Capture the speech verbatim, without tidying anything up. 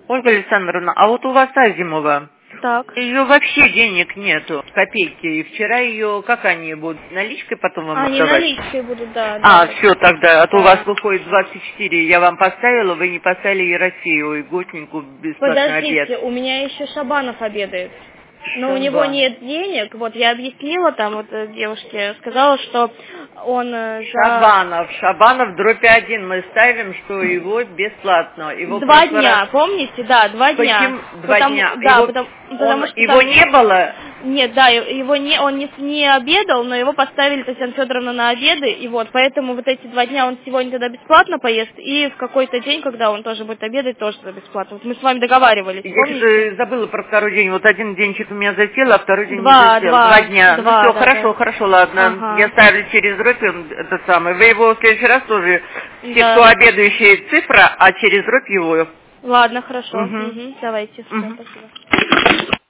Ольга Александровна, а вот у вас Азимова, так. ее вообще денег нету, копейки. И вчера ее, как они будут, наличкой потом вам Они отдавать? наличкой будут, да. А, да. все тогда, а то Да. у вас выходит двадцать четыре, я вам поставила, вы не поставили и Россию, и Готнику бесплатный Подождите, обед. у меня еще Шабанов обедает. Но у Шабан. него нет денег, вот я объяснила там вот э, девушке, сказала, что он э, за... Шабанов, Шабанов дробь один, мы ставим, что его бесплатно. Его Два прошлый дня, раз- помните, да, два дня. Почему два Потому- дня? Да, Его, потому, он- потому что его там- не было? Нет, да, его не, он не, не обедал, но его поставили Татьяна Федоровна на обеды, и вот, поэтому вот эти два дня он сегодня тогда бесплатно поест, и в какой-то день, когда он тоже будет обедать, тоже тогда бесплатно. Вот мы с вами договаривались, Я помните? что-то забыла про второй день. Вот один денчик у меня засел, а второй день Два, не засел. два, Два дня. два, ну все, да, хорошо, да. хорошо, ладно. Ага. Я ставлю через дробь он, это самое. Вы его в следующий раз тоже, все, Да. кто обедающие, цифра, а через дробь его. Ладно, хорошо. Угу. Угу, давайте, всё, Угу. спасибо.